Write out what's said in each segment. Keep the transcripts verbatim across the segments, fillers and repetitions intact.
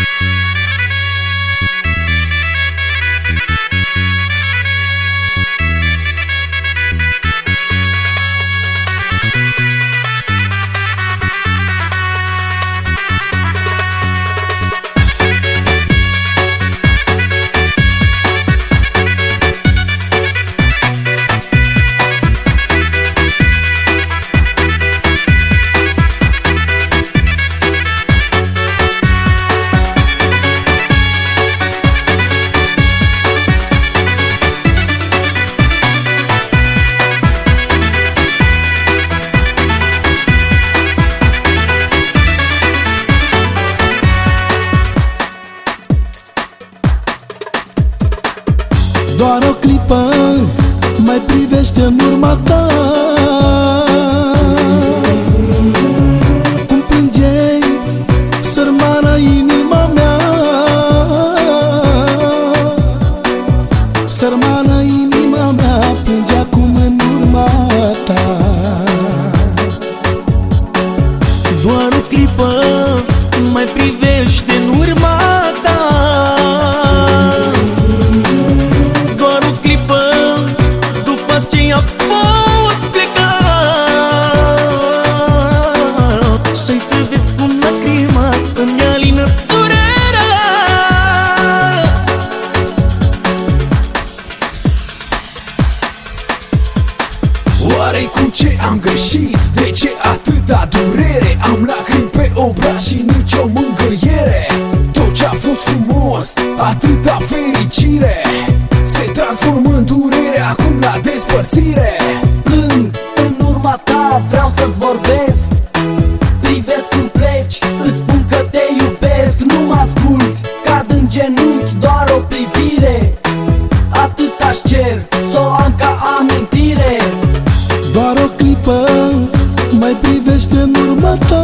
Doar o clipă mai privește în urma ta, cum plângeai, sărmana inima mea, sărmana inima mea plânge acum în urma ta. Doar o clipă mai privește în urma ta, poți pleca și să vezi cum lacrima îmi alină durerea. Oare cu ce am greșit? De ce atâta durere? Am lacrimi pe obraj și nicio mângâiere. Tot ce-a fost frumos, atâta fericire, se transformă în durere acum la despărțire. Plâng în urma ta, vreau să-ți vorbesc. Privesc cum pleci, îți spun că te iubesc. Nu mă asculți, cad în genunchi, doar o privire. Atât aș cer, s-o am ca amintire. Doar o clipă mai privește în urma ta,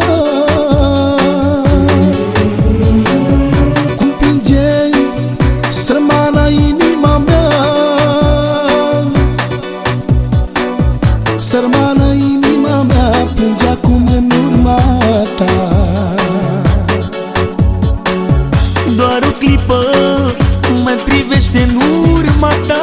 cum plângeai, sărmana inima mea, sărmana inima mea plânge acum în urma ta. Doar o clipă mai privește în urma ta,